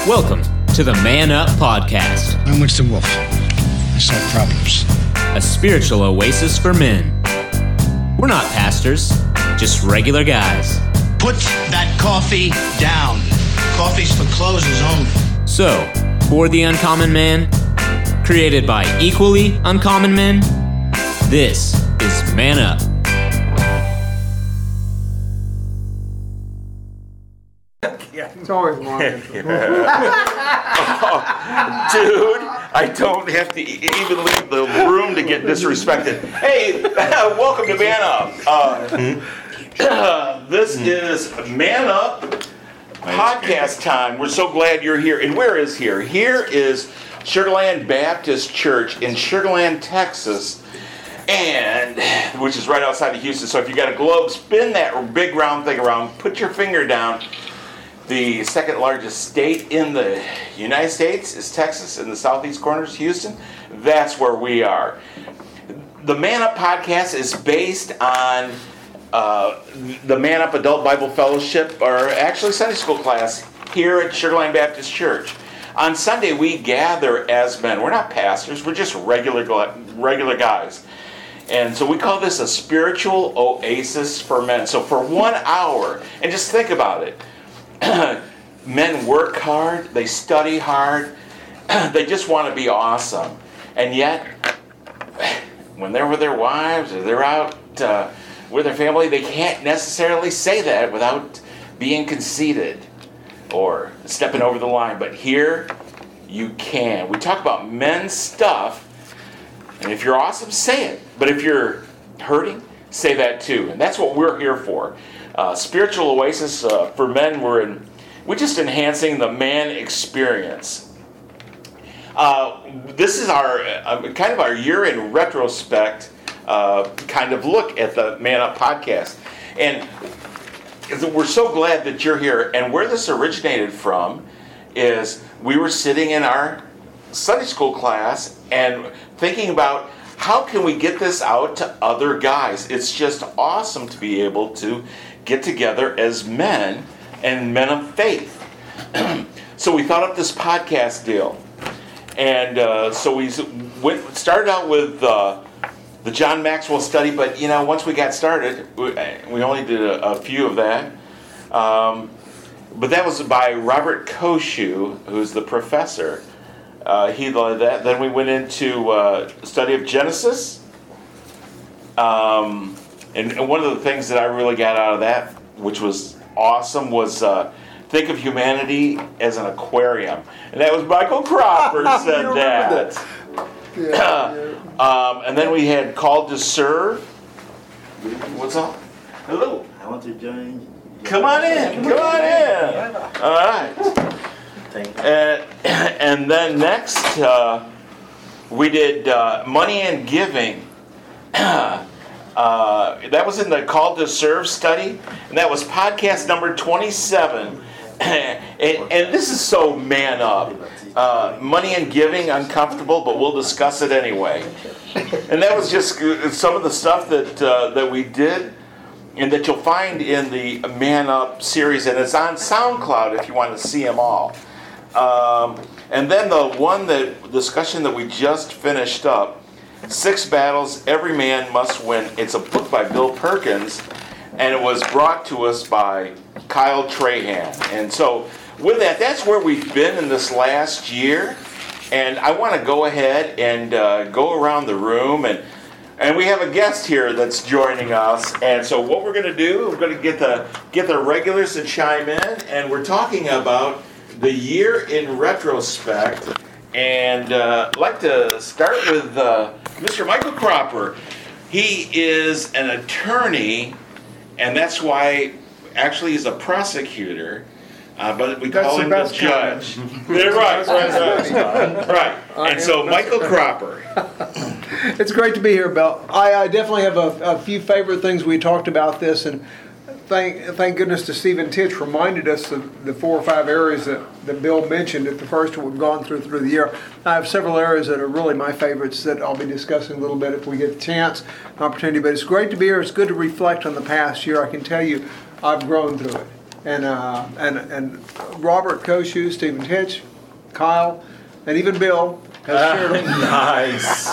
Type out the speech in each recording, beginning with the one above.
Welcome to the Man Up Podcast. I'm Winston Wolfe. I solve problems. A spiritual oasis for men. We're not pastors, just regular guys. Put that coffee down. Coffee's for closers only. So, for the uncommon man, created by equally uncommon men, this is Man Up. It's always long. Dude, I don't have to even leave the room to get disrespected. Hey, welcome to Man Up. This is Man Up podcast time. We're so glad you're here. And where is here? Here is Sugar Land Baptist Church in Sugar Land, Texas, and which is right outside of Houston. So if you got a globe, spin that big round thing around, put your finger down. The second largest state in the United States is Texas, in the southeast corner is Houston. That's where we are. The Man Up podcast is based on the Man Up Adult Bible Fellowship, or actually Sunday school class, here at Sugar Land Baptist Church. On Sunday, we gather as men. We're not pastors, we're just regular guys. And so we call this a spiritual oasis for men. So for 1 hour, and just think about it. Men work hard, they study hard, they just want to be awesome. And yet, when they're with their wives or they're out with their family, they can't necessarily say that without being conceited or stepping over the line. But here, you can. We talk about men's stuff, and if you're awesome, say it. But if you're hurting, say that too. And that's what we're here for. Spiritual oasis for men. We're just enhancing the man experience. This is our kind of our year in retrospect kind of look at the Man Up podcast, and we're so glad that you're here. And where this originated from is we were sitting in our Sunday school class and thinking about how can we get this out to other guys. It's just awesome to be able to get together as men and men of faith. So we thought up this podcast deal. And so we started out with the John Maxwell study, but once we got started, we only did a few of that. But that was by Robert Koshu, who's the professor. He led that. Then we went into study of Genesis. And one of the things that I really got out of that, which was awesome, was think of humanity as an aquarium. And that was Michael Cropper said that. And then we had Called to Serve. What's up? Hello. I want to join. Come on in. Come on in. All right. Thank you. And then next, we did Money and Giving. That was in the Call to Serve study, and that was podcast number 27. And this is so man up. Money and Giving, uncomfortable, but we'll discuss it anyway. And that was just some of the stuff that we did, and that you'll find in the Man Up series, and it's on SoundCloud if you want to see them all. And then the discussion that we just finished up, 6 Battles Every Man Must Win. It's a book by Bill Perkins, and it was brought to us by Kyle Trahan. And so with that, that's where we've been in this last year. And I want to go ahead and go around the room, and we have a guest here that's joining us. And so what we're going to do, we're going to get the regulars to chime in, and we're talking about the year in retrospect. And I'd like to start with Mr. Michael Cropper. He is an attorney, and that's why actually he's a prosecutor, but we call him the judge. Right. And so Michael Cropper. It's great to be here, Bill. I definitely have a few favorite things. We talked about this, and thank goodness to Stephen Titch reminded us of the 4 or 5 areas that Bill mentioned at the first we've gone through the year. I have several areas that are really my favorites that I'll be discussing a little bit if we get a chance, opportunity. But it's great to be here. It's good to reflect on the past year. I can tell you I've grown through it. and Robert Koshu, Stephen Titch, Kyle, and even Bill has shared. Nice.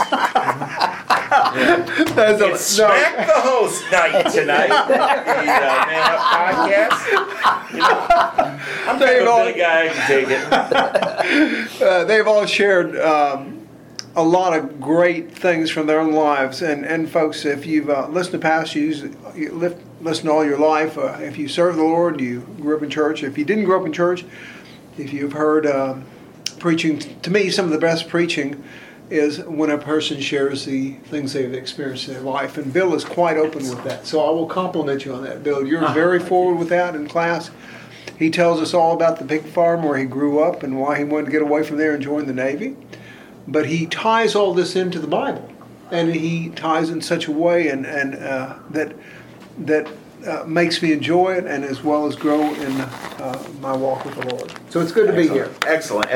It's No. Smack the Host night tonight. The Man Up podcast. You know, I'm kind of a big guy. I can take it. They've all shared a lot of great things from their own lives. And folks, if you've listened to pastors, you listen all your life, if you serve the Lord, you grew up in church. If you didn't grow up in church, if you've heard preaching, to me, some of the best preaching is when a person shares the things they've experienced in their life. And Bill is quite open with that. So I will compliment you on that, Bill. You're very forward with that in class. He tells us all about the pig farm where he grew up and why he wanted to get away from there and join the Navy. But he ties all this into the Bible. And he ties in such a way and that makes me enjoy it and as well as grow in my walk with the Lord. So it's good to be here. Excellent.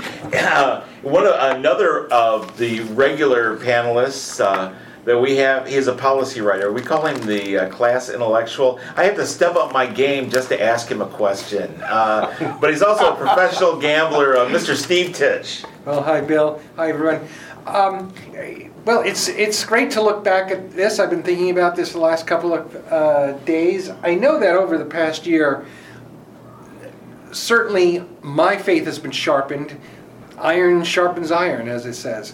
Another of the regular panelists that we have, he's a policy writer. We call him the class intellectual. I have to step up my game just to ask him a question. But he's also a professional gambler, Mr. Steve Titch. Well, hi, Bill. Hi, everyone. Well, it's great to look back at this. I've been thinking about this the last couple of days. I know that over the past year, certainly my faith has been sharpened. Iron sharpens iron, as it says.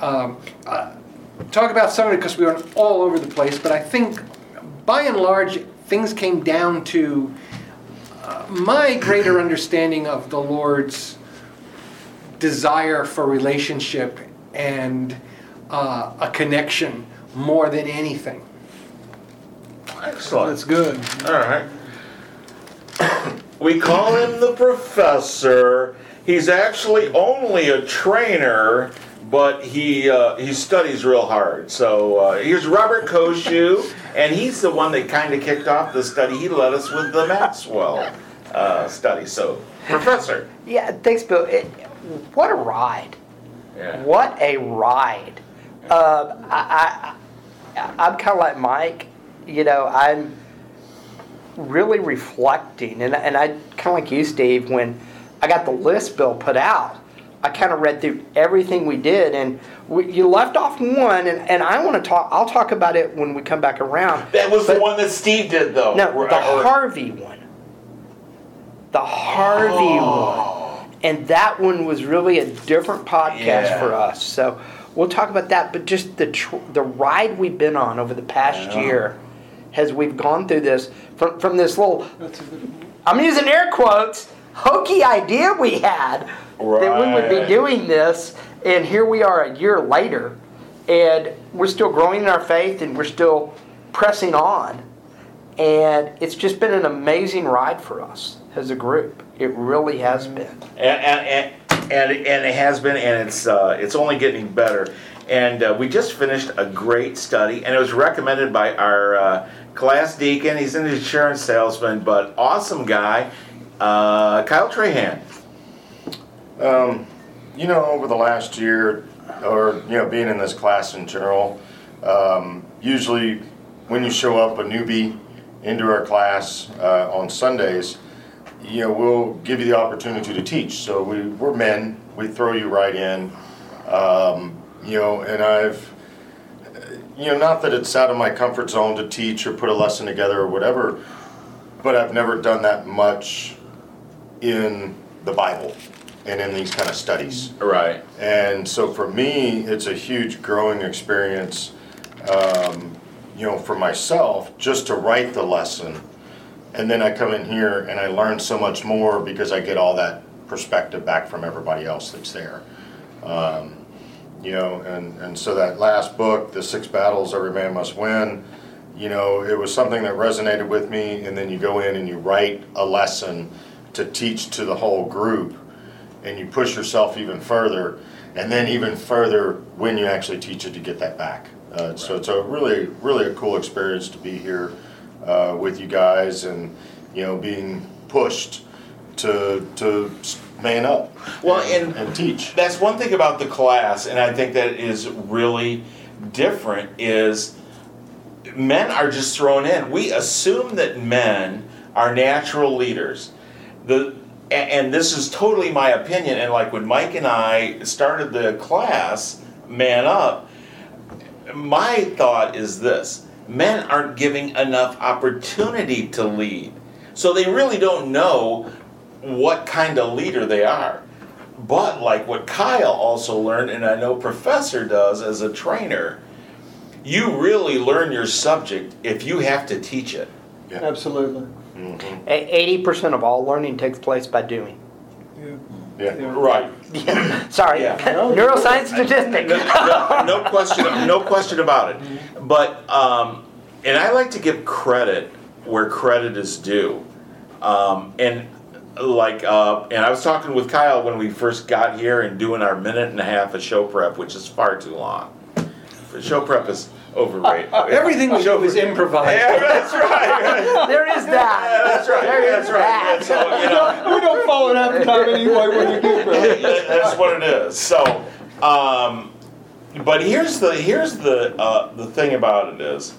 Talk about some of it because we were all over the place, but I think by and large things came down to my greater understanding of the Lord's desire for relationship and a connection more than anything. Excellent. That's good. All right. We call him the professor. He's actually only a trainer, but he studies real hard. So here's Robert Koshu, and he's the one that kind of kicked off the study. He led us with the Maxwell study. So, professor. Yeah, thanks, Bill. What a ride. Yeah. What a ride. I'm kind of like Mike. You know, I'm really reflecting, and I kind of like you, Steve, when I got the list Bill put out, I kind of read through everything we did, and you left off one, and I want to talk. I'll talk about it when we come back around. That was the one that Steve did, though. No, the Harvey one. The Harvey one. And that one was really a different podcast for us. So we'll talk about that. But just the ride we've been on over the past year, as we've gone through this, from this little, I'm using air quotes, hokey idea we had that we would be doing this. And here we are a year later. And we're still growing in our faith and we're still pressing on. And it's just been an amazing ride for us as a group. It really has been. And it has been, and it's only getting better. And we just finished a great study, and it was recommended by our class deacon. He's an insurance salesman, but awesome guy, Kyle Trahan. Over the last year, or being in this class in general, usually when you show up a newbie into our class on Sundays, we'll give you the opportunity to teach. So we're men. We throw you right in. And I've, not that it's out of my comfort zone to teach or put a lesson together or whatever, but I've never done that much in the Bible and in these kind of studies. Right. And so for me, it's a huge growing experience, for myself, just to write the lesson. And then I come in here and I learn so much more because I get all that perspective back from everybody else that's there. And so that last book, The 6 Battles Every Man Must Win, it was something that resonated with me. And then you go in and you write a lesson to teach to the whole group, and you push yourself even further, and then even further when you actually teach it to get that back. So it's a really, really a cool experience to be here with you guys, and being pushed to man up and teach. That's one thing about the class, and I think that is really different, is men are just thrown in. We assume that men are natural leaders. And this is totally my opinion. And like when Mike and I started the class, Man Up, my thought is this: men aren't giving enough opportunity to lead. So they really don't know what kind of leader they are. But like what Kyle also learned, and I know Professor does as a trainer, you really learn your subject if you have to teach it. Yeah. Absolutely. 80% of all learning takes place by doing. Yeah. Right. Sorry, Yeah. neuroscience statistic. No question about it. But and I like to give credit where credit is due. And I was talking with Kyle when we first got here and doing our minute and a half of show prep, which is far too long. Show prep is overrated. Everything we do is improvised. Yeah, that's right. There is that. Yeah, that's right. There is That's right. that. So, you know, We don't follow it half the time anyway when we do, bro. that's what it is. So, but here's the thing about it is,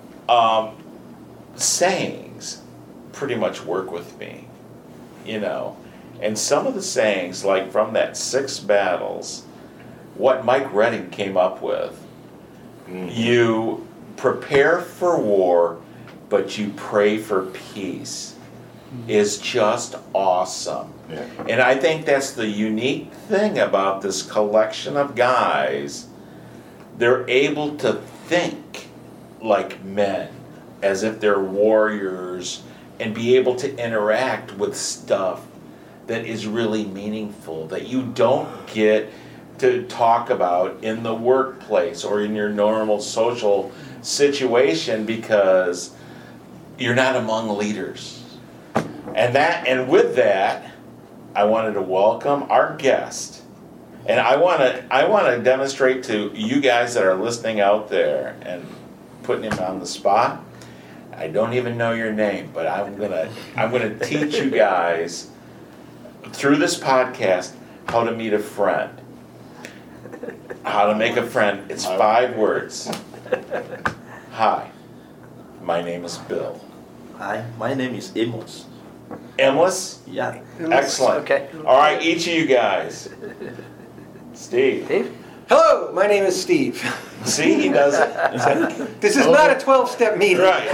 sayings pretty much work with me, you know, and some of the sayings, like from that 6 battles, what Mike Redding came up with. You prepare for war, but you pray for peace, is just awesome. Yeah. And I think that's the unique thing about this collection of guys. They're able to think like men, as if they're warriors, and be able to interact with stuff that is really meaningful, that you don't get to talk about in the workplace or in your normal social situation because you're not among leaders. And with that, I wanted to welcome our guest. And I want to demonstrate to you guys that are listening out there and putting him on the spot. I don't even know your name, but I'm gonna teach you guys through this podcast how to meet a friend. How to make a friend. It's 5 words. Hi, my name is Bill. Hi, my name is Amos. Emless? Yeah. Excellent. Okay. All right, each of you guys. Steve. Steve? Hello, my name is Steve. See, he does it. This is not a 12-step meeting. Right.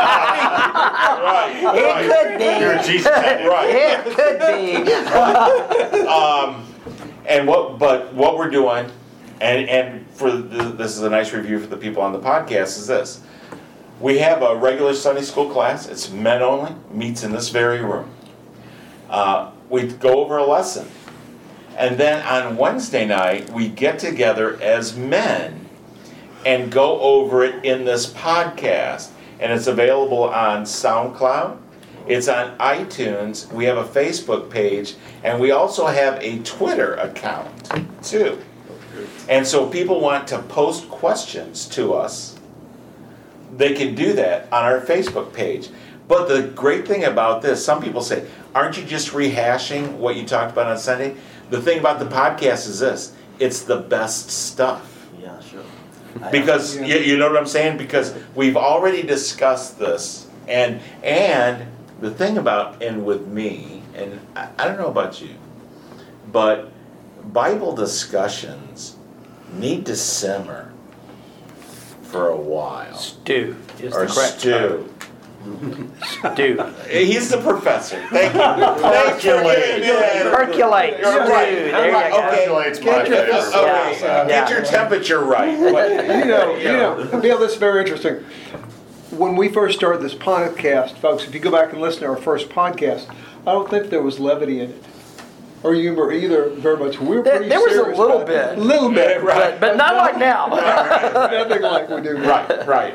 It could be. You're a Jesus. Right. It could be. And what we're doing, and this is a nice review for the people on the podcast, is this. We have a regular Sunday school class. It's men only, meets in this very room. We go over a lesson. And then on Wednesday night, we get together as men and go over it in this podcast. And it's available on SoundCloud. It's on iTunes. We have a Facebook page. And we also have a Twitter account, too. And so if people want to post questions to us, they can do that on our Facebook page. But the great thing about this, some people say, aren't you just rehashing what you talked about on Sunday? The thing about the podcast is this, it's the best stuff. Yeah, sure. Because, you know what I'm saying? Because we've already discussed this. And the thing about, and with me, and I don't know about you, but Bible discussions need to simmer for a while. Stew is Or the correct stew. term. Stew. He's the professor. Thank you. Thank you. Percolate. Stew. Right. There you go. Percolate's my favorite. Okay. Yeah. Get your temperature right. You know, Bill, this is very interesting. When we first started this podcast, folks, if you go back and listen to our first podcast, I don't think there was levity in it. Or humor either, very much. We were pretty There was a serious little about it. bit. A little bit, Right. But not like now. Nothing like we do now. Right.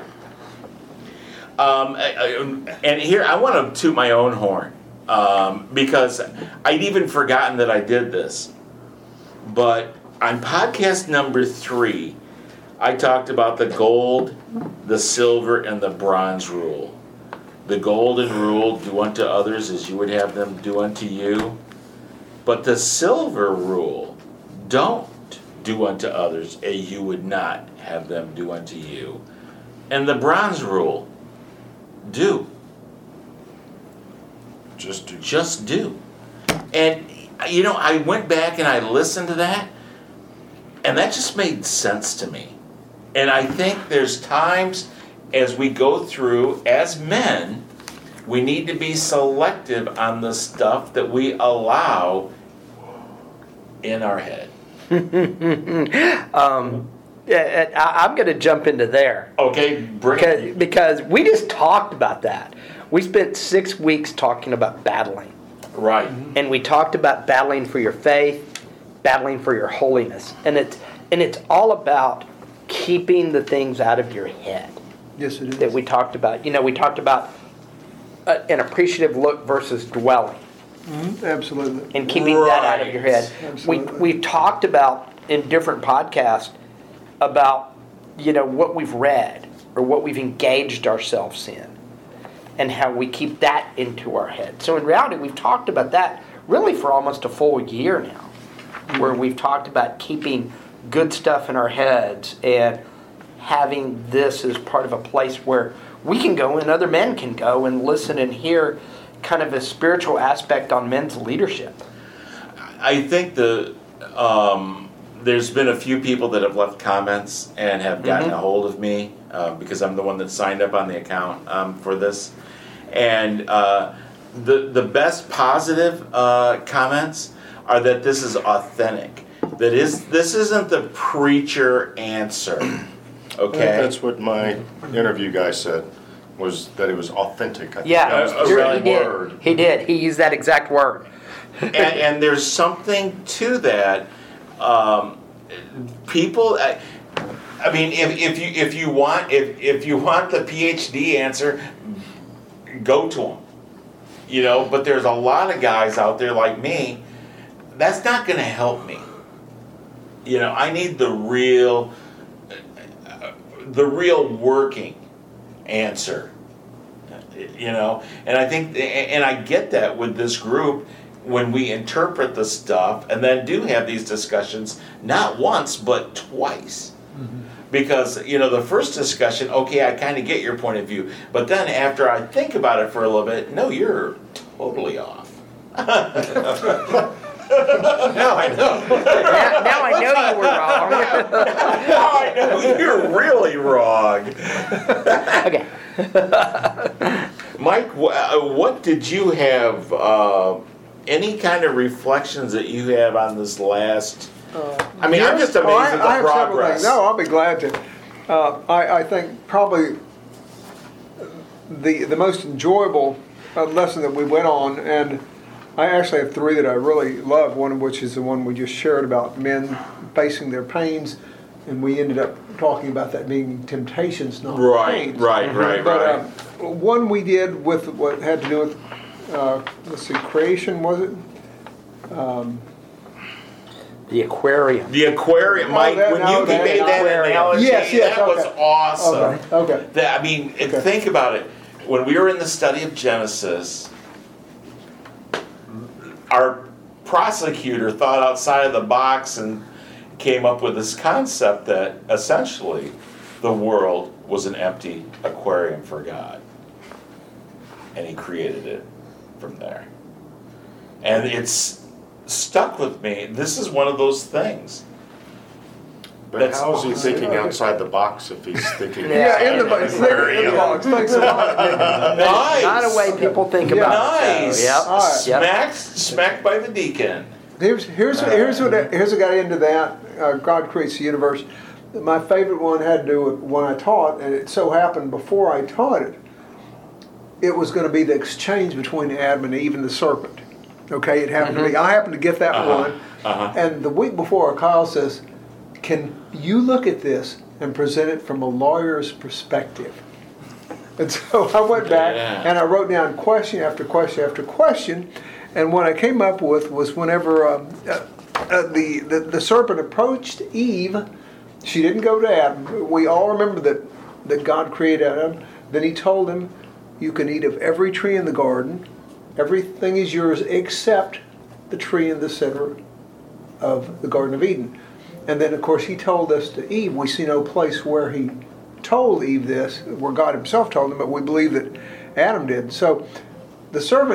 And here, I want to toot my own horn because I'd even forgotten that I did this. But on podcast number 3, I talked about the gold, the silver, and the bronze rule. The golden rule, do unto others as you would have them do unto you. But the silver rule, don't do unto others as you would not have them do unto you. And the bronze rule, do. Just do. Just do. And, you know, I went back and I listened to that, and that just made sense to me. And I think there's times as we go through, as men, we need to be selective on the stuff that we allow in our head. Yeah, I'm going to jump into there. Okay, bring it. Because we just talked about that. We spent 6 weeks talking about battling. Right. And we talked about battling for your faith, battling for your holiness. And it's all about keeping the things out of your head. Yes, it is. That we talked about. You know, we talked about an appreciative look versus dwelling. Absolutely. And keeping that out of your head. Absolutely. We talked about in different podcasts about, you know, what we've read or what we've engaged ourselves in and how we keep that into our head. So in reality, we've talked about that really for almost a full year now, where we've talked about keeping good stuff in our heads and having this as part of a place where we can go and other men can go and listen and hear kind of a spiritual aspect on men's leadership. I think there's been a few people that have left comments and have gotten a hold of me because I'm the one that signed up on the account for this. And the best positive comments are that this is authentic. This isn't the preacher answer. Okay? That's what my interview guy said, was that it was authentic. I think Yeah, that was the right word. He did. He used that exact word. and there's something to that. People, I mean, if you want the PhD answer, go to them. You know, but there's a lot of guys out there like me. That's not going to help me. You know, I need the real working answer. You know, and I think, and I get that with this group when we interpret the stuff and then do have these discussions, not once but twice. Because, you know, the first discussion, okay, I kind of get your point of view, but then after I think about it for a little bit, no, you're totally off. Now I know. Now I know you were wrong. Now I know you're really wrong. Okay. Mike, what did you have, any kind of reflections that you have on this last... I mean, I'm just amazed at the progress. No, I'll be glad to. I think probably the most enjoyable lesson that we went on, and I actually have three that I really love, one of which is the one we just shared about men facing their pains, and we ended up talking about that being temptations, not pains. Right. But one we did with what had to do with, let's see, creation, was it? The aquarium. The aquarium, Mike, when you made that analogy, that was awesome. Okay. I mean, think about it. When we were in the study of Genesis, our prosecutor thought outside of the box and came up with this concept that essentially the world was an empty aquarium for God. And he created it from there. And it's stuck with me. This is one of those things. But how is he thinking outside the box if he's thinking in the box? Thanks a lot. Nice. Not a way people think about it. Nice. Yep. Smacked by the deacon. Here's a guy into that. God creates the universe. My favorite one had to do with when I taught, and it so happened before I taught it, it was going to be the exchange between Adam and Eve and the serpent. Okay, it happened to be. I happened to get that one. And the week before, Kyle says, "Can you look at this and present it from a lawyer's perspective?" And so I went back and I wrote down question after question after question. And what I came up with was whenever the serpent approached Eve, she didn't go to Adam. We all remember that God created Adam. Then he told him, "You can eat of every tree in the garden. Everything is yours except the tree in the center of the Garden of Eden." And then, of course, he told us to Eve. We see no place where he told Eve this, where God himself told him, but we believe that Adam did. So the serpent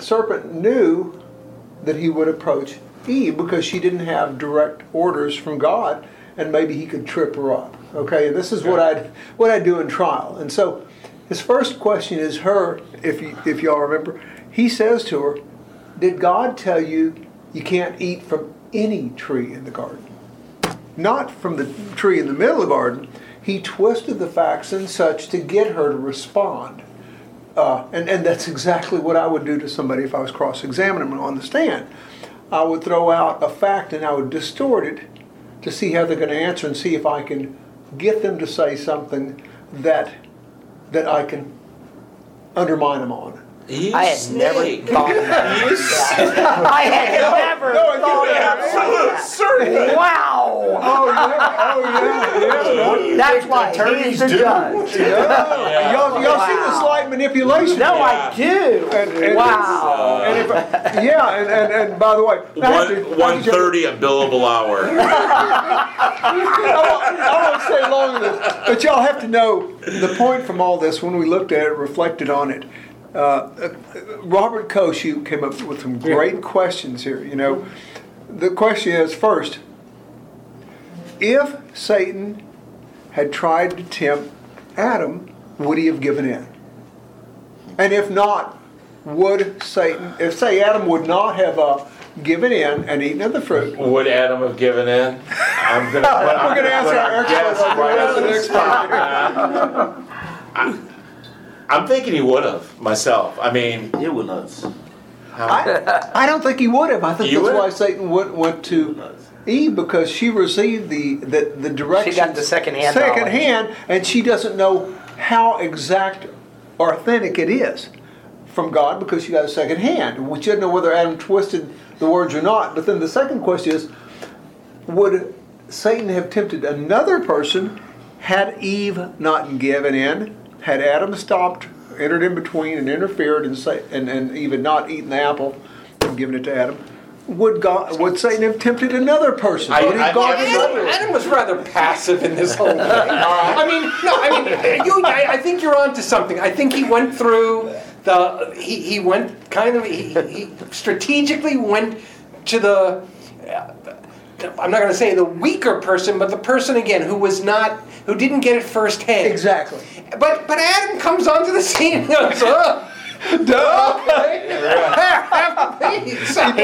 serpent knew that he would approach Eve because she didn't have direct orders from God, and maybe he could trip her up. Okay, and this is what I do in trial. And so his first question is her, if y'all remember, he says to her, did God tell you you can't eat from any tree in the garden? Not from the tree in the middle of the garden. He twisted the facts and such to get her to respond. And that's exactly what I would do to somebody if I was cross-examining them on the stand. I would throw out a fact and I would distort it to see how they're going to answer and see if I can get them to say something that I can undermine them on. I had never thought about that. I had never thought about that. Wow. Oh, yeah. That's why he's the judge. Y'all see the slight manipulation? No, I do. Wow. And by the way, 1:30 a billable hour. I won't say long of this, but y'all have to know the point from all this when we looked at it, reflected on it. Robert Koshu came up with some great questions here. You know, the question is, first, if Satan had tried to tempt Adam, would he have given in? And if not, would Satan, if say Adam would not have given in and eaten of the fruit, would Adam have given in? We're going to answer our expert. I'm thinking he would have, myself. I mean... He would not. I don't think he would have. I think that's why Satan went to Eve, because she received the direction. She got the second-hand knowledge. And she doesn't know how exact or authentic it is from God because she got a second hand. We shouldn't know whether Adam twisted the words or not. But then the second question is, would Satan have tempted another person had Eve not given in? Had Adam stopped, entered in between, and interfered, and Eve had not eaten the apple and given it to Adam, would Satan have tempted another person? Adam was rather passive in this whole thing. I think you're onto something. I think he went through he strategically went to the. I'm not going to say the weaker person, but the person again who didn't get it firsthand. Exactly. But Adam comes onto the scene and goes, duh. Okay. He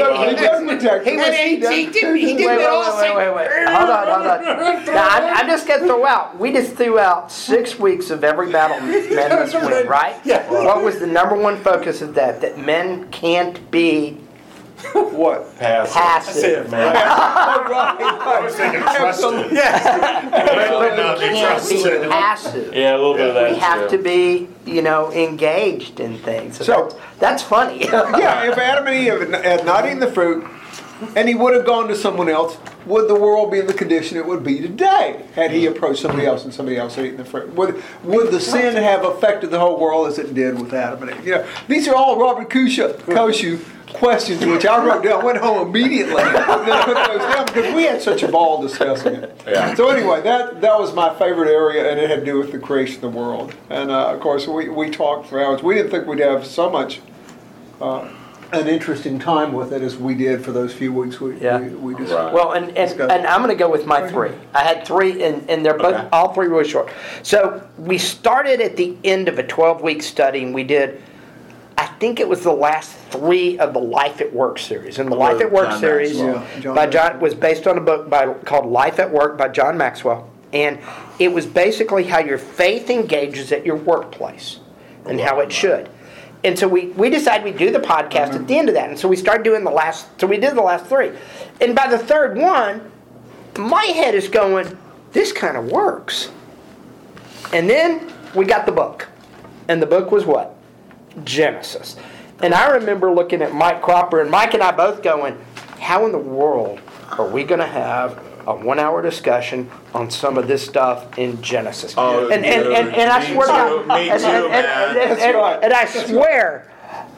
didn't at all say. Wait. Hold on. Now, I'm just going to throw out. We just threw out 6 weeks of every battle men must win, right? Yeah. What was the number one focus of that? That men can't be. What? Passive. I was thinking trusted. But we can't be passive. Yeah, a little bit of that. We have to be, engaged in things. So that's funny. Yeah, if Adam and Eve had not eaten the fruit, and he would have gone to someone else, would the world be in the condition it would be today had he approached somebody else and somebody else had eaten the fruit? Would the sin have affected the whole world as it did with Adam and Eve? These are all Robert Koshu questions which I wrote down, went home immediately, and then I put those down because we had such a ball discussing it. Yeah. So anyway, that was my favorite area, and it had to do with the creation of the world. And of course, we talked for hours. We didn't think we'd have so much an interesting time with it as we did for those few weeks we just Well, and I'm going to go with my 3. I had 3, and they're both all 3 really short. So we started at the end of a 12-week study, and we did. I think it was the last 3 of the Life at Work series. And the Life at Work series was based on a book called Life at Work by John Maxwell. And it was basically how your faith engages at your workplace and how it should. And so we decided we'd do the podcast at the end of that. And so we started doing we did the last 3. And by the third one, my head is going, this kind of works. And then we got the book. And the book was what? Genesis. And I remember looking at Mike Cropper, and Mike and I both going, how in the world are we going to have a 1-hour discussion on some of this stuff in Genesis? Oh, and I swear to God, me too, man. and I swear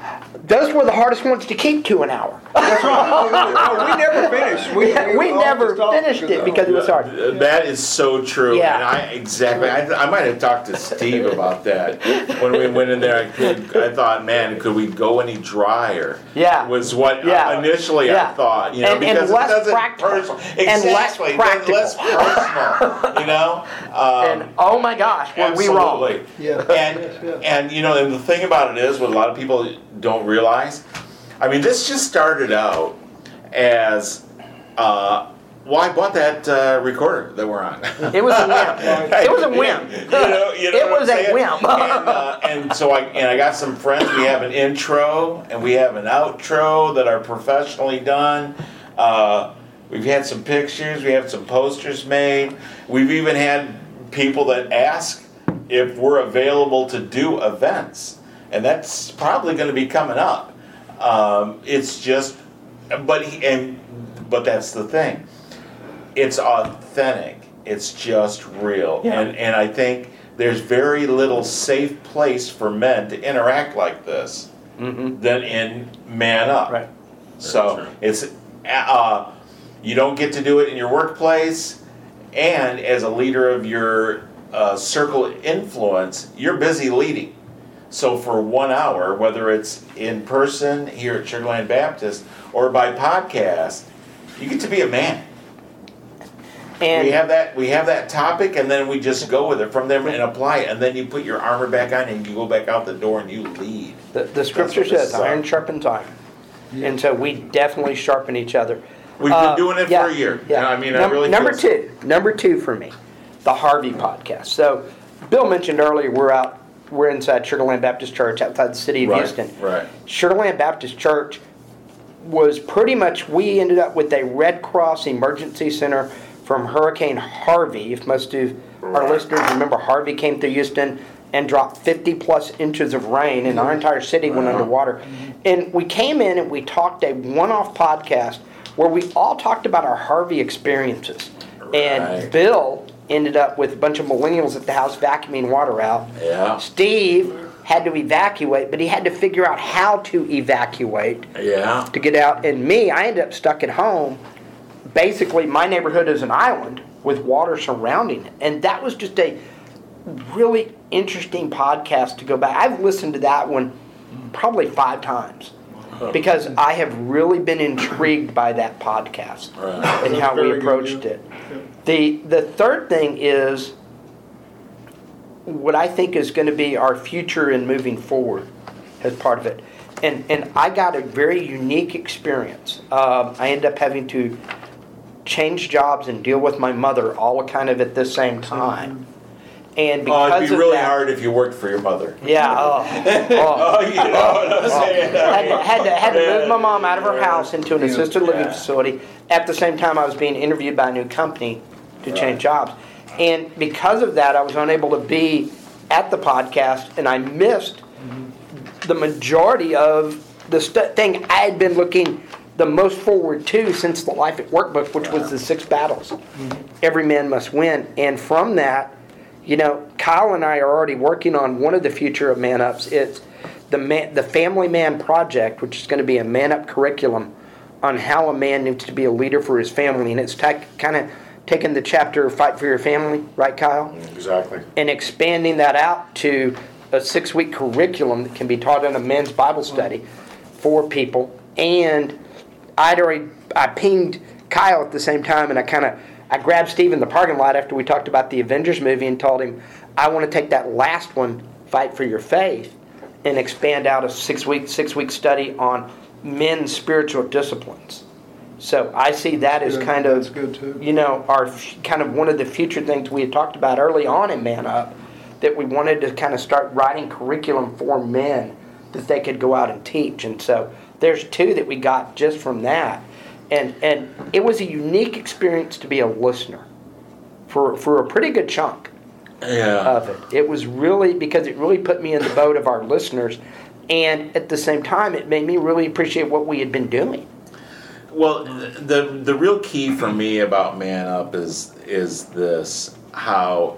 Those were the hardest ones to keep to an hour. That's right. No, we never finished. We all never just finished it because it was hard. That is so true. Yeah. And I might have talked to Steve about that when we went in there. I thought, man, could we go any drier? Yeah. Was what Yeah. initially Yeah. I thought. And because less it doesn't practical. Exactly. And less It does practical. less personal. And oh my gosh, were we wrong? Absolutely. Yeah. And and the thing about it is, what a lot of people don't realize, I mean, this just started out as, I bought that recorder that we're on. It was a whim. It was a whim. It was a whim. And so I got some friends. We have an intro and we have an outro that are professionally done. We've had some pictures. We have some posters made. We've even had people that ask if we're available to do events, and that's probably going to be coming up. It's just, but that's the thing. It's authentic. It's just real, and I think there's very little safe place for men to interact like this than in Man Up. Right. So it's you don't get to do it in your workplace, and as a leader of your circle of influence, you're busy leading. So for 1 hour, whether it's in person here at Sugar Land Baptist or by podcast, you get to be a man. And we have that topic, and then we just go with it from there and apply it, and then you put your armor back on and you go back out the door and you lead. the scripture says, iron sharpens iron. And so we definitely sharpen each other. We've been doing it for a year. Yeah. I mean, I really number feel number two for me, the Harvey podcast. So Bill mentioned earlier we're inside Sugar Land Baptist Church outside the city of Houston. Right. Sugar Land Baptist Church was pretty much, we ended up with a Red Cross emergency center from Hurricane Harvey. If most of our listeners remember, Harvey came through Houston and dropped 50 plus inches of rain, and our entire city went underwater. And we came in and we talked a one-off podcast where we all talked about our Harvey experiences. And Bill ended up with a bunch of millennials at the house vacuuming water out. Yeah. Steve had to evacuate, but he had to figure out how to evacuate to get out. And me, I ended up stuck at home. Basically, my neighborhood is an island with water surrounding it. And that was just a really interesting podcast to go back. I've listened to that one probably 5 times because I have really been intrigued by that podcast and how we approached it. The third thing is what I think is going to be our future in moving forward as part of it. And I got a very unique experience. I ended up having to change jobs and deal with my mother all kind of at the same time. And because it'd be really hard if you worked for your mother. Yeah. You know what I'm saying? Had to move my mom out of her house into an assisted living facility. At the same time, I was being interviewed by a new company to change jobs. And because of that, I was unable to be at the podcast, and I missed the majority of the thing I had been looking the most forward to since the Life at Work book, which was the 6 battles. Every man must win. And from that, Kyle and I are already working on one of the future of Man Ups. It's the Family Man Project, which is going to be a Man Up curriculum on how a man needs to be a leader for his family. And it's kind of taking the chapter Fight for Your Family, right, Kyle? Exactly. And expanding that out to a 6-week curriculum that can be taught in a men's Bible study for people. And I pinged Kyle at the same time, and I grabbed Steve in the parking lot after we talked about the Avengers movie and told him, I want to take that last one, Fight for Your Faith, and expand out a 6-week study on men's spiritual disciplines. So I see that as kind of, that's good too. Our kind of one of the future things we had talked about early on in Man Up, that we wanted to kind of start writing curriculum for men that they could go out and teach. And so there's 2 that we got just from that. And it was a unique experience to be a listener for a pretty good chunk of it. It was really, because it really put me in the boat of our listeners, and at the same time, it made me really appreciate what we had been doing. Well, the real key for me about Man Up is this, how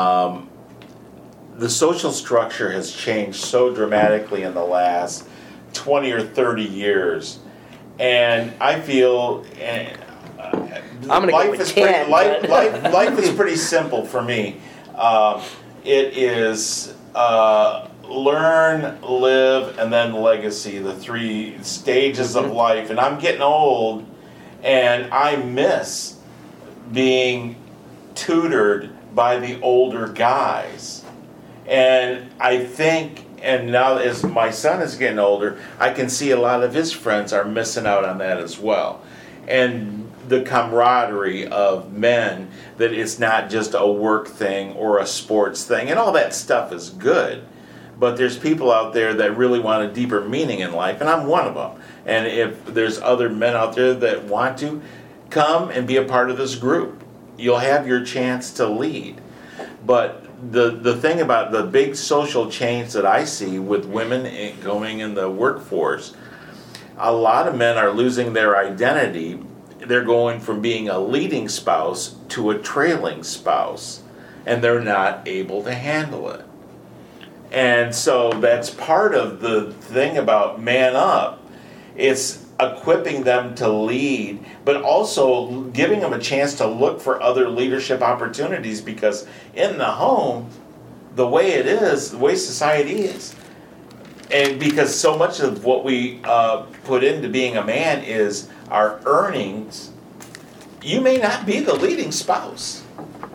the social structure has changed so dramatically in the last 20 or 30 years. And I feel I'm gonna go with 10, life is pretty simple for me. It is learn, live, and then legacy, the 3 stages of life. And I'm getting old, and I miss being tutored by the older guys. And I think, and now as my son is getting older, I can see a lot of his friends are missing out on that as well. And the camaraderie of men, that it's not just a work thing or a sports thing, and all that stuff is good. But there's people out there that really want a deeper meaning in life, and I'm one of them. And if there's other men out there that want to, come and be a part of this group. You'll have your chance to lead. But the thing about the big social change that I see with women going in the workforce, a lot of men are losing their identity. They're going from being a leading spouse to a trailing spouse, and they're not able to handle it. And so that's part of the thing about Man Up. It's equipping them to lead, but also giving them a chance to look for other leadership opportunities, because in the home, the way it is, the way society is, and because so much of what we put into being a man is our earnings, you may not be the leading spouse.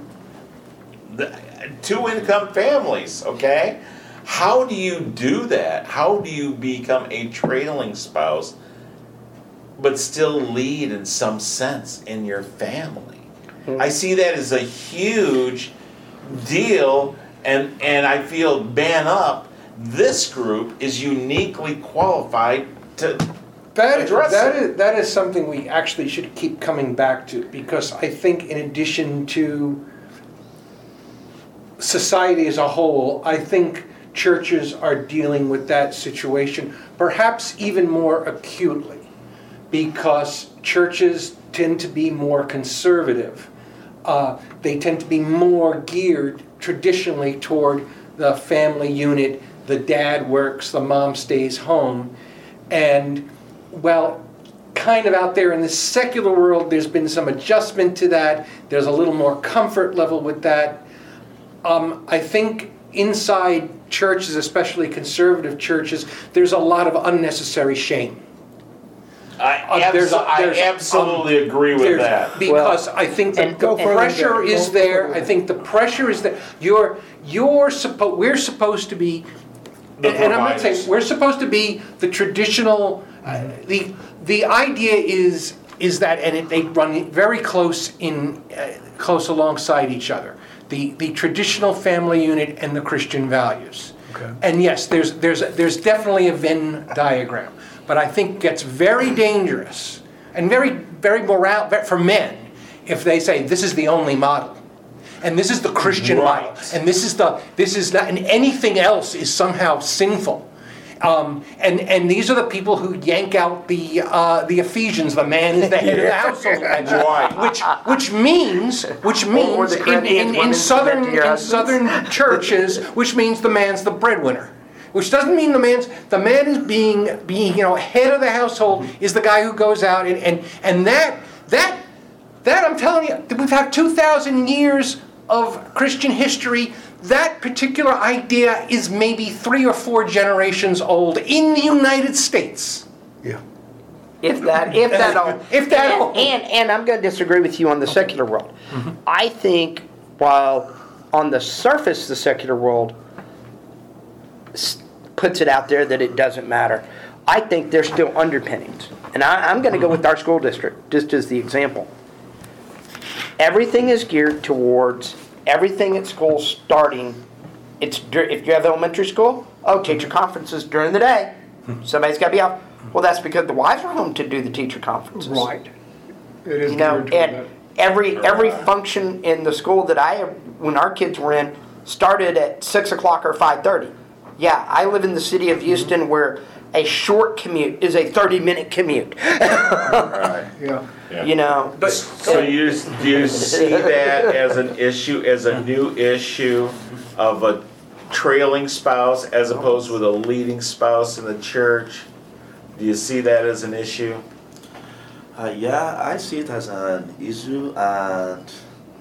2-income families, okay? How do you do that? How do you become a trailing spouse but still lead in some sense in your family? I see that as a huge deal, and I feel Man Up, this group is uniquely qualified to address it. That is something we actually should keep coming back to, because I think in addition to society as a whole, I think churches are dealing with that situation perhaps even more acutely, because churches tend to be more conservative. They tend to be more geared traditionally toward the family unit. The dad works, the mom stays home. And, well, kind of out there in the secular world, there's been some adjustment to that. There's a little more comfort level with that. I think inside churches, especially conservative churches, there's a lot of unnecessary shame. I absolutely agree with that. Because I think the pressure is there. I think the pressure is there. We're supposed to be, and I'm not saying we're supposed to be the traditional. The idea is that, and they run very close alongside each other. The traditional family unit and the Christian values. Okay. And yes, there's definitely a Venn diagram. But I think it gets very dangerous and very, very moral for men if they say this is the only model, and this is the Christian model, and this is not, and anything else is somehow sinful. And these are the people who yank out the Ephesians. The man is the head of the household, which means in southern churches, which means the man's the breadwinner. Which doesn't mean the man is being head of the household is the guy who goes out and that I'm telling you, we've had 2,000 years of Christian history. That particular idea is maybe 3 or 4 generations old in the United States. Yeah. If that old. And I'm going to disagree with you on the secular world. Mm-hmm. I think while on the surface the secular world puts it out there that it doesn't matter, I think there's still underpinnings. And I'm going to go with our school district, just as the example. Everything is geared towards everything at school starting. If you have elementary school, teacher conferences during the day. Somebody's got to be out. Well, that's because the wives are home to do the teacher conferences. Right. It is and every function in the school that when our kids were in, started at 6 o'clock or 5:30. Yeah, I live in the city of Houston where a short commute is a 30-minute commute. Right. Yeah. But so do you see that as an issue, as a new issue of a trailing spouse as opposed with a leading spouse in the church? Do you see that as an issue? Yeah, I see it as an issue, and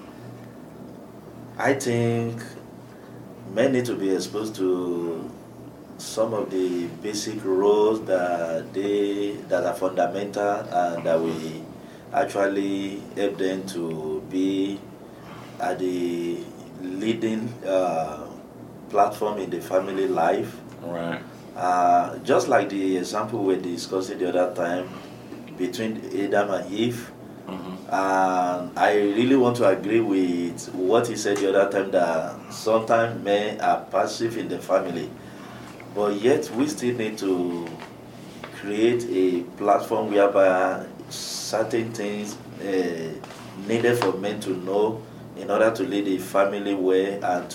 I think men need to be exposed to some of the basic rules that are fundamental and that we actually help them to be at the leading platform in the family life. Right. Just like the example we were discussing the other time between Adam and Eve. And I really want to agree with what he said the other time, that sometimes men are passive in the family, but yet we still need to create a platform whereby certain things needed for men to know in order to lead the family well and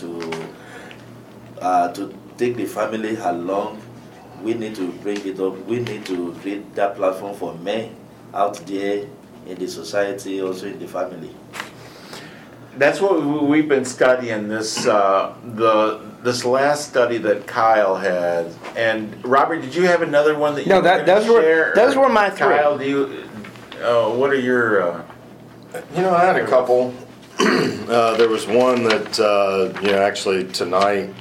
to take the family along. We need to bring it up. We need to create that platform for men out there in the society, also in the family. That's what we've been studying this this last study that Kyle had. And Robert, did you have another one that you share? Those were my three. Kyle, do you? What are your? I had a couple. There was one that actually tonight.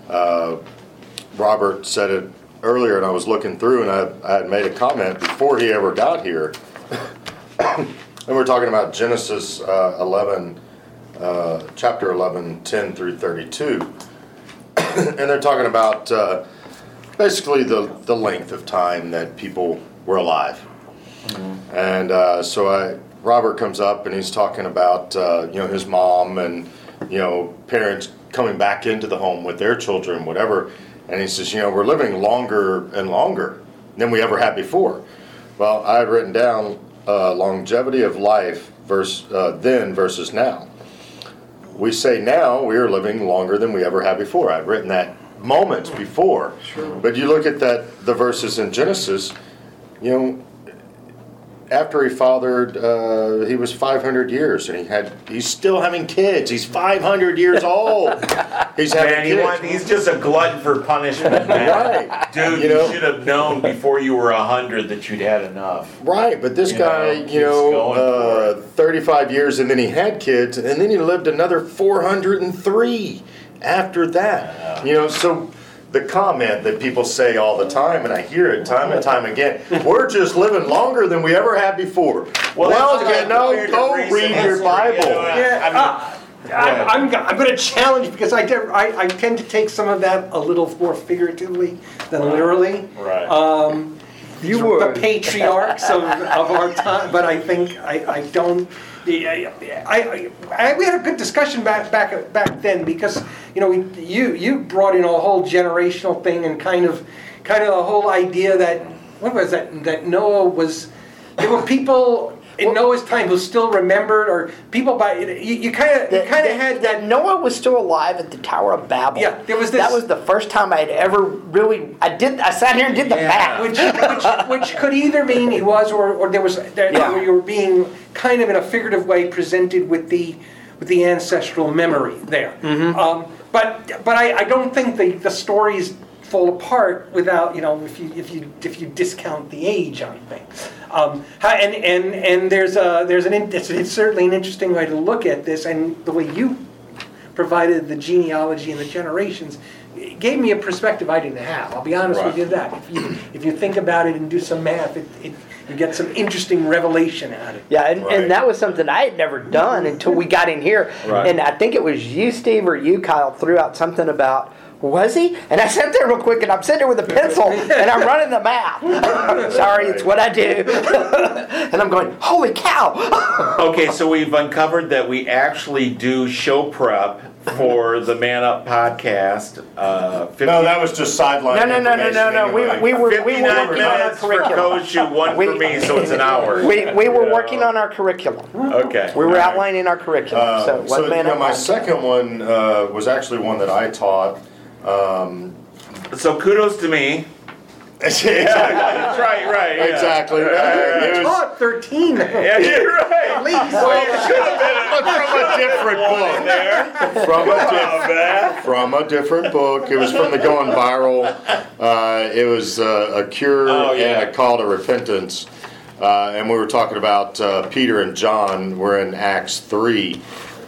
Robert said it earlier, and I was looking through, and I had made a comment before he ever got here. And we're talking about Genesis 11, chapter 11, 10 through 32. And they're talking about basically the length of time that people were alive. And Robert comes up and he's talking about his mom and parents coming back into the home with their children, whatever. And he says, we're living longer and longer than we ever had before. Well, I had written down longevity of life then versus now. We say now we are living longer than we ever had before. I've written that moments before. Sure. But you look at the verses in Genesis, after he fathered, he was 500 years, and he's still having kids. He's 500 years old. He's having kids. He's just a glutton for punishment, man. Right. Dude, you should have known before you were 100 that you'd had enough. Right, but this guy, 35 years, and then he had kids, and then he lived another 403 after that. So the comment that people say all the time, and I hear it time and time again, we're just living longer than we ever had before. Well, go read your Bible. I'm going to challenge, because I tend to take some of that a little more figuratively than literally. Right. You were the patriarchs of our time, but I think I don't. We had a good discussion back then, because you brought in a whole generational thing, and kind of the whole idea that that Noah was, there were people in Noah's time who still remembered, or people you kind of had that Noah was still alive at the Tower of Babel. Yeah, there was this. That was the first time I'd ever really. I sat here and did the math, which could either mean he was, or there was. You were being kind of in a figurative way presented with the ancestral memory there. Mm-hmm. But I don't think the stories fall apart without if you discount the age on things. And it's certainly an interesting way to look at this, and the way you provided the genealogy and the generations gave me a perspective I didn't have. I'll be honest with you that. If you think about it and do some math, you get some interesting revelation out of it. Yeah, and that was something I had never done until we got in here. Right. And I think it was you, Steve, or you, Kyle, threw out something about, was he? And I sat there real quick, and I'm sitting there with a pencil, and I'm running the math. Sorry, it's what I do. And I'm going, holy cow. Okay, so we've uncovered that we actually do show prep for the Man Up podcast. No, that was just sideline. No. Anyway. We were working on our curriculum. For Coach, one for me, so it's an hour. We were working on our curriculum. Okay. We were outlining our curriculum. My second one was actually one that I taught. So kudos to me. Exactly. right. Yeah. Exactly. It was, Taught 13. Yeah, you're right. At least. from a different book. It was from the Going Viral. It was a cure and a call to repentance. And we were talking about Peter and John. We're in Acts 3.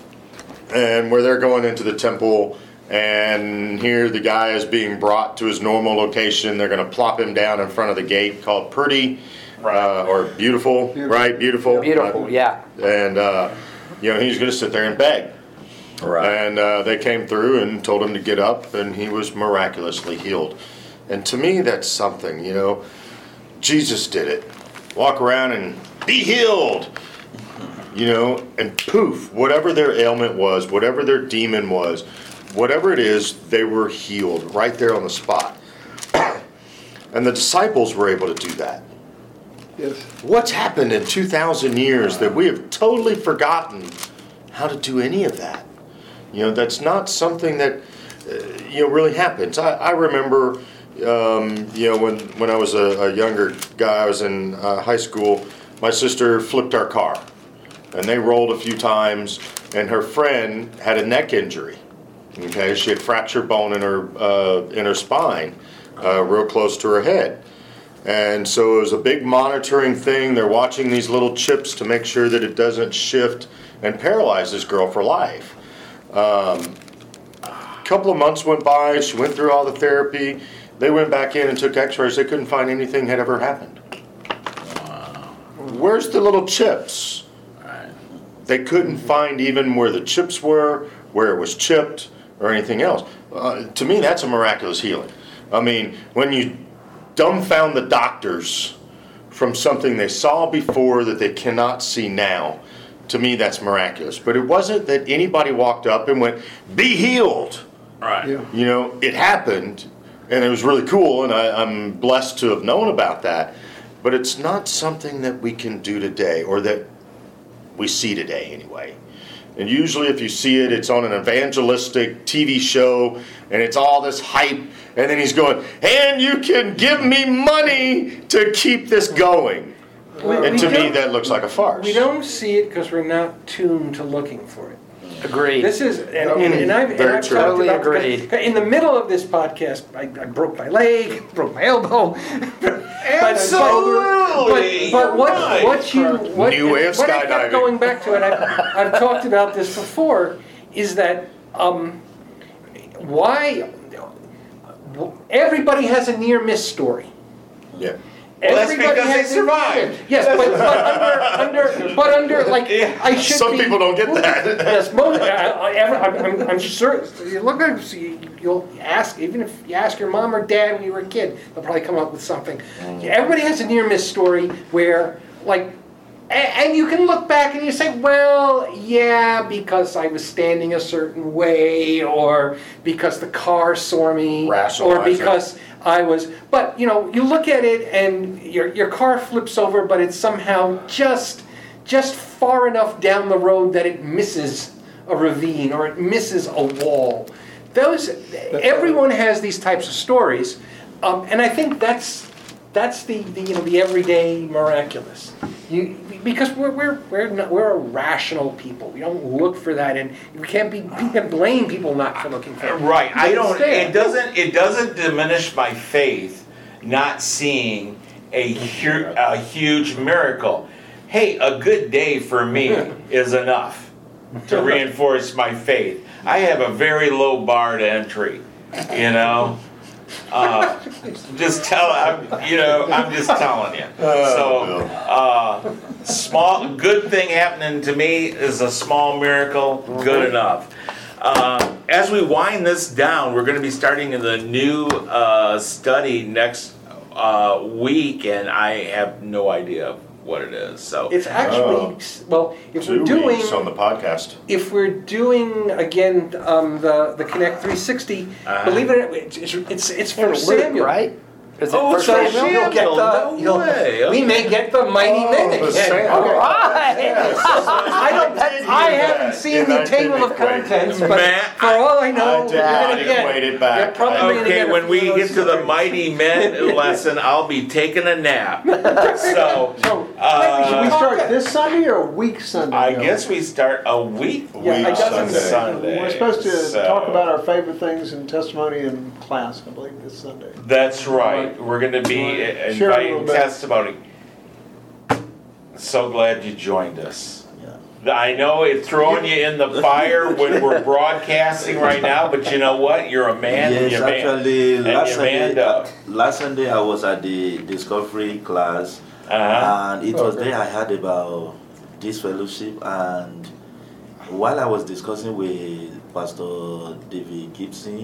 And where they're going into the temple, and here the guy is being brought to his normal location. They're going to plop him down in front of the gate called Pretty, or Beautiful, right? Beautiful. Beautiful, yeah. And, he's going to sit there and beg. Right. And they came through and told him to get up, and he was miraculously healed. And to me, that's something, Jesus did it. Walk around and be healed. And poof, whatever their ailment was, whatever their demon was, whatever it is, they were healed right there on the spot. And the disciples were able to do that. Yes. What's happened in 2,000 years that we have totally forgotten how to do any of that? That's not something that, really happens. I remember, when I was a younger guy, I was in high school, my sister flipped our car. And they rolled a few times, and her friend had a neck injury. Okay, she had fractured bone in her spine, real close to her head. And so it was a big monitoring thing. They're watching these little chips to make sure that it doesn't shift and paralyze this girl for life. A couple of months went by. She went through all the therapy. They went back in and took x-rays. They couldn't find anything had ever happened. Wow. Where's the little chips? They couldn't find even where the chips were, where it was chipped, or anything else. To me, that's a miraculous healing. I mean, when you dumbfound the doctors from something they saw before that they cannot see now, to me, that's miraculous. But it wasn't that anybody walked up and went, be healed. Right. Yeah. It happened, and it was really cool, and I'm blessed to have known about that. But it's not something that we can do today, or that we see today anyway. And usually if you see it, it's on an evangelistic TV show, and it's all this hype, and then he's going, and you can give me money to keep this going. And to me, that looks like a farce. We don't see it because we're not tuned to looking for it. Agreed. This is, and I've talked Totally about, agreed. in the middle of this podcast, I broke my leg, broke my elbow. Absolutely. But what New way of what I kept skydiving. going back to, and I've talked about this before, is that why everybody has a near miss story. Yeah. Well, that's Everybody because has they survived. Yes, but under like I should. Some be, people don't get that. Yes, I'm sure. You look at you'll ask, even if you ask your mom or dad when you were a kid, they'll probably come up with something. Everybody has a near miss story where like. And you can look back and you say, well, yeah, because I was standing a certain way, or because the car saw me, or because I was. But you look at it and your car flips over, but it's somehow just far enough down the road that it misses a ravine or it misses a wall. Everyone has these types of stories, and I think that's the everyday miraculous. Because we're a rational people. We don't look for that, and we can't blame people not for looking for it. Right. It doesn't diminish my faith not seeing a huge miracle. Hey, a good day for me is enough to reinforce my faith. I have a very low bar to entry. I'm just telling you. Small good thing happening to me is a small miracle, good enough. As we wind this down, we're going to be starting in the new study next week, and I have no idea what it is. So it's actually if 2 we're doing weeks on the podcast. If we're doing again the Connect 360, believe it or not, it's for Samuel, right? Is it Oh, for so Samuel? You'll get No way. we may get the mighty men again. Samuel. Okay. Right. I haven't seen the table of contents, but Matt, for all I know, I did you're not gonna get. equate it back. You're probably gonna Okay, get a when we few of get those to the stories. Mighty Men lesson, I'll be taking a nap. So, Should we start this Sunday or a week Sunday? I Bill? guess we start a week Yeah, Week I got Sunday. We're supposed to So- talk about our favorite things in testimony in class, I believe, this Sunday. That's right. We're going to be Share a inviting little bit. testimony. So glad you joined us. Yeah. I know it's throwing you in the fire when we're broadcasting right now, but you know what? You're a man. and Yes, you man- actually, and last you manned Sunday, up. last Sunday I was at the discovery class, Uh-huh. and it was there I heard about this fellowship. And while I was discussing with Pastor David Gibson,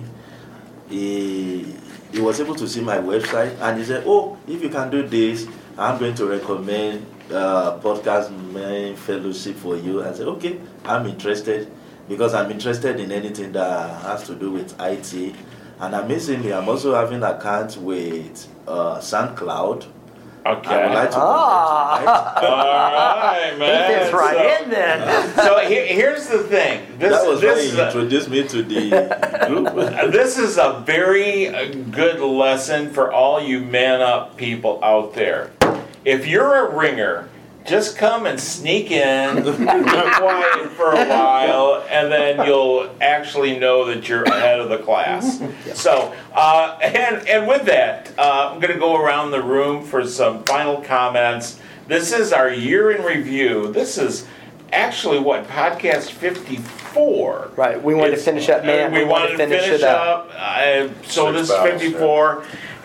he was able to see my website, and he said, "Oh, if you can do this, I'm going to recommend Podcast Men Fellowship for you." I said, "Okay, I'm interested." Because I'm interested in anything that has to do with IT. And amazingly, I'm also having an account with SoundCloud. Okay. I would like to All right, He man. fits right in then. So here's the thing. That was why this he introduced me to the group. This is a very good lesson for all you man up people out there. If you're a ringer, just come and sneak in, be quiet for a while, and then you'll actually know that you're ahead of the class. So, and with that, I'm going to go around the room for some final comments. This is our year in review. This is actually what, podcast 54. Right, we wanted to finish up, man. We wanted to finish it up. So this is 54.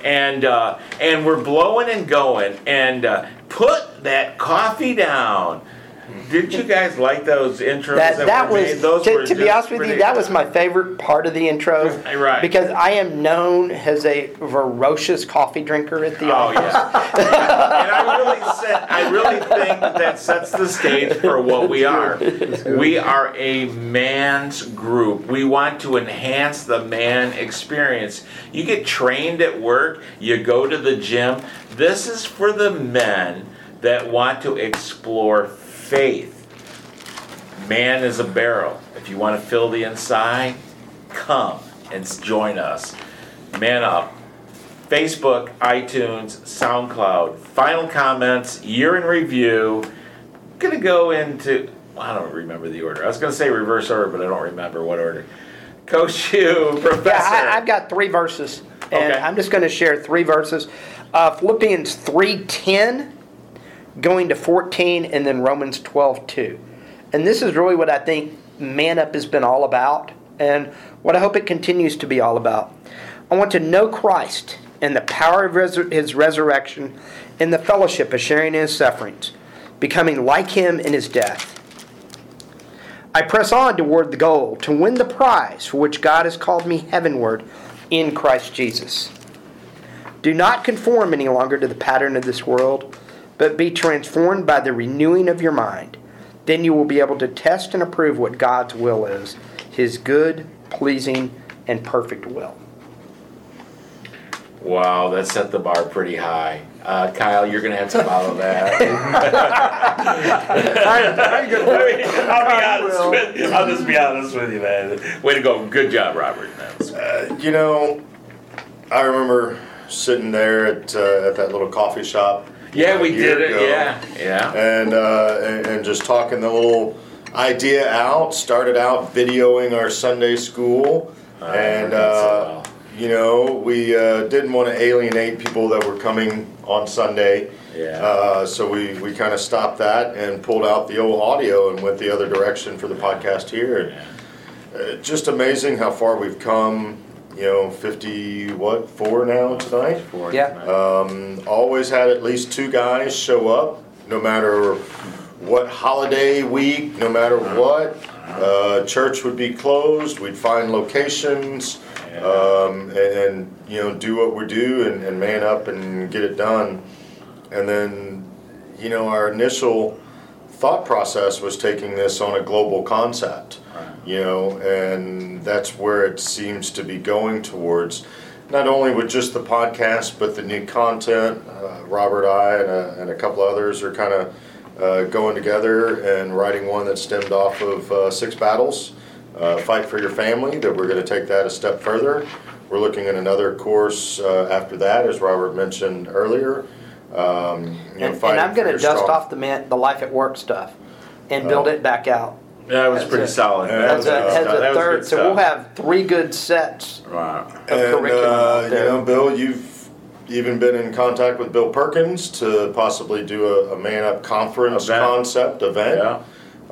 And we're blowing and going. And put that coffee down. Did you guys like those intros That were was, made? Those were to be just honest with you, pretty- that was my favorite part of the intro. Right. Because I am known as a ferocious coffee drinker at the Oh office. yeah, and I really think that sets the stage for what we are. We are a man's group. We want to enhance the man experience. You get trained at work, you go to the gym. This is for the men that want to explore faith. Man is a barrel. If you want to fill the inside, come and join us. Man up. Facebook, iTunes, SoundCloud. Final comments, year in review. I'm going to go into, I don't remember the order. I was going to say reverse order, but I don't remember what order. Coach Hugh, Professor. Yeah, I've got 3 verses, and Okay. I'm just going to share 3 verses. Philippians 3:10, going to 14, and then Romans 12:2. And this is really what I think Man Up has been all about, and what I hope it continues to be all about. I want to know Christ and the power of His resurrection and the fellowship of sharing in His sufferings, becoming like Him in His death. I press on toward the goal to win the prize for which God has called me heavenward in Christ Jesus. Do not conform any longer to the pattern of this world, but be transformed by the renewing of your mind. Then you will be able to test and approve what God's will is, His good, pleasing, and perfect will. Wow, that set the bar pretty high. Kyle, you're going to have to follow that. I'll just be honest with you, man. Way to go. Good job, Robert. You know, I remember sitting there at that little coffee shop. Yeah, a we year did it. ago, Yeah. and just talking the little idea out. Started out videoing our Sunday school, and you know, we didn't want to alienate people that were coming on Sunday. Yeah. So we kind of stopped that and pulled out the old audio and went the other direction for the podcast here. And just amazing how far we've come. You know, 4 now tonight? Yeah. Always had at least 2 guys show up, no matter what holiday week, no matter what. Church would be closed, we'd find locations, and you know, do what we do and man up and get it done. And then, you know, our initial thought process was taking this on a global concept. You know, and that's where it seems to be going towards, not only with just the podcast, but the new content. Robert, I, and a couple others are kind of going together and writing one that stemmed off of 6 Battles, Fight for Your Family, that we're going to take that a step further. We're looking at another course after that, as Robert mentioned earlier. And I'm going to dust off the Life at Work stuff and build it back out. That was pretty solid. As a third, so we'll have 3 good sets of curriculum out there. Bill, you've even been in contact with Bill Perkins to possibly do a Man Up conference concept event.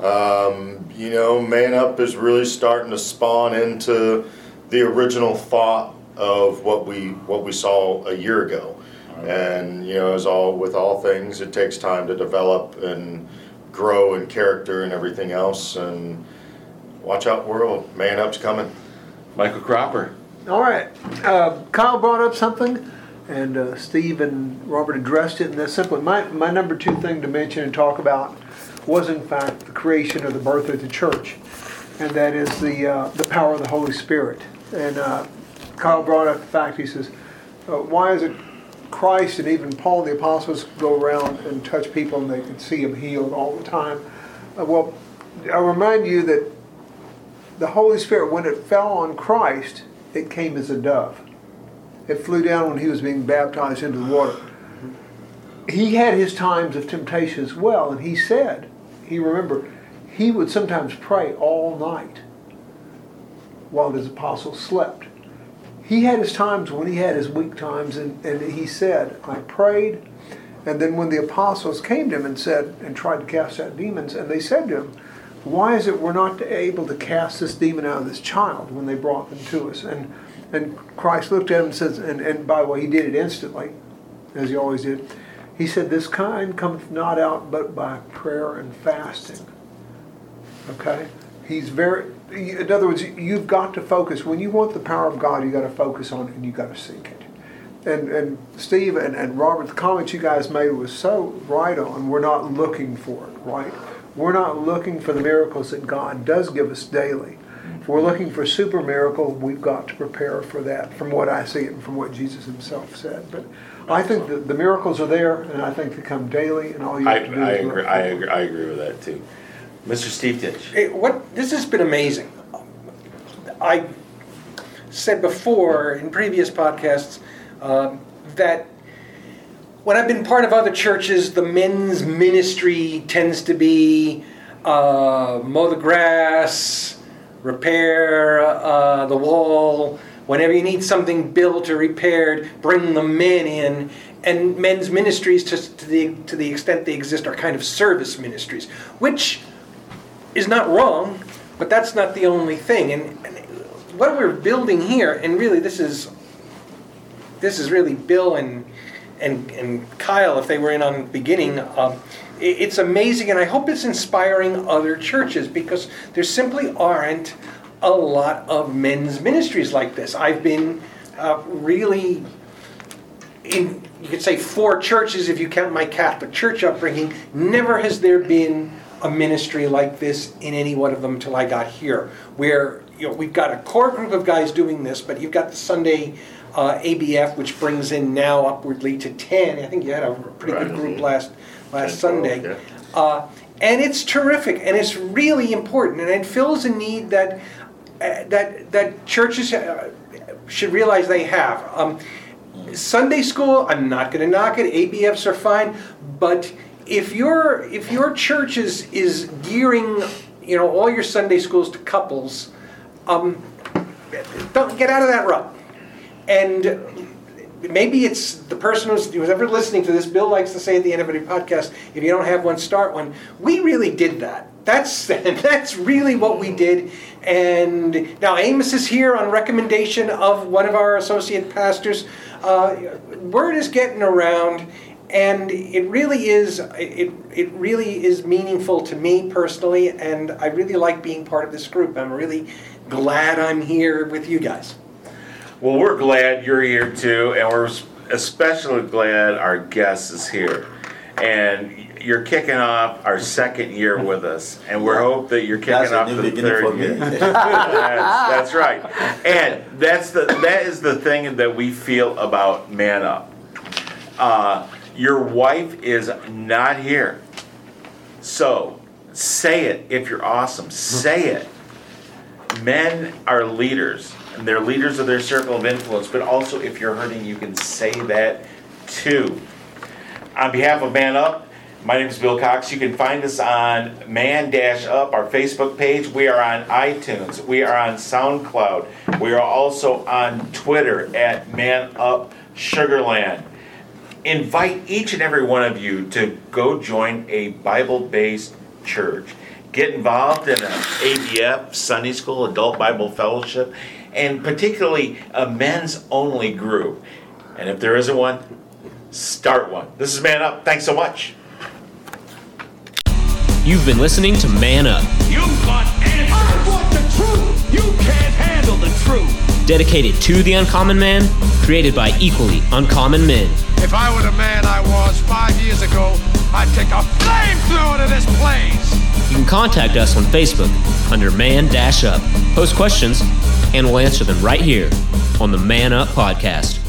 Yeah. Man Up is really starting to spawn into the original thought of what we saw a year ago. And as with all things, it takes time to develop and grow in character and everything else. And watch out, world, Man Up's coming. Michael Cropper. All right. Kyle brought up something, and Steve and Robert addressed it. And that's simply my number 2 thing to mention and talk about was, in fact, the creation or the birth of the church, and that is the power of the Holy Spirit. And Kyle brought up the fact, he says, why is it Christ and even Paul the apostles go around and touch people and they can see them healed all the time? Well, I remind you that the Holy Spirit, when it fell on Christ, it came as a dove. It flew down when he was being baptized into the water. He had his times of temptation as well, and he said, he would sometimes pray all night while his apostles slept. He had his times when he had his weak times, and he said, I prayed. And then when the apostles came to him and said, and tried to cast out demons, and they said to him, why is it we're not able to cast this demon out of this child when they brought them to us? And Christ looked at him and says, and by the way, he did it instantly, as he always did. He said, this kind cometh not out but by prayer and fasting. Okay? In other words, you've got to focus. When you want the power of God, you've got to focus on it and you've got to seek it. And Steve and Robert, the comments you guys made was so right on. We're not looking for it, right? We're not looking for the miracles that God does give us daily. If we're looking for super miracle, we've got to prepare for that, from what I see and from what Jesus himself said. But I think that the miracles are there, and I think they come daily, and all you have to do is look. I agree with that too. Mr. Steve Titch. This has been amazing. I said before in previous podcasts that when I've been part of other churches, the men's ministry tends to be mow the grass, repair the wall. Whenever you need something built or repaired, bring the men in. And men's ministries, to the extent they exist, are kind of service ministries, which is not wrong, but that's not the only thing. And what we're building here, and really this is really Bill and Kyle, if they were in on the beginning, it's amazing, and I hope it's inspiring other churches, because there simply aren't a lot of men's ministries like this. I've been really in, you could say, 4 churches if you count my Catholic church upbringing. Never has there been a ministry like this in any one of them until I got here, where we've got a core group of guys doing this, but you've got the Sunday ABF, which brings in now upwardly to 10. I think you had a pretty good group last Sunday. Yeah. And it's terrific, and it's really important, and it fills a need that churches should realize they have. Sunday school, I'm not going to knock it. ABFs are fine, but if your church is gearing all your Sunday schools to couples, don't get out of that rut. And maybe it's the person who's ever listening to this. Bill likes to say at the end of every podcast, if you don't have one, start one. We really did that. That's really what we did. And now Amos is here on recommendation of one of our associate pastors. Word is getting around, and it really is meaningful to me personally, and I really like being part of this group. I'm really glad I'm here with you guys. Well, we're glad you're here too, and we're especially glad our guest is here. And you're kicking off our 2nd year with us, and we hope that you're kicking off the 3rd year. That's right. And that is the thing that we feel about Man Up. Your wife is not here. So, say it if you're awesome. Say it. Men are leaders, and they're leaders of their circle of influence, but also if you're hurting, you can say that too. On behalf of Man Up, my name is Bill Cox. You can find us on Man-Up, our Facebook page. We are on iTunes. We are on SoundCloud. We are also on Twitter at Man Up Sugarland. Invite each and every one of you to go join a Bible-based church. Get involved in an ABF, Sunday School, Adult Bible Fellowship, and particularly a men's-only group. And if there isn't one, start one. This is Man Up. Thanks so much. You've been listening to Man Up. You want answers. I want the truth. You can't handle the truth. Dedicated to the uncommon man, created by equally uncommon men. If I were the man I was 5 years ago, I'd take a flamethrower to this place. You can contact us on Facebook under Man-Up. Post questions, and we'll answer them right here on the Man Up Podcast.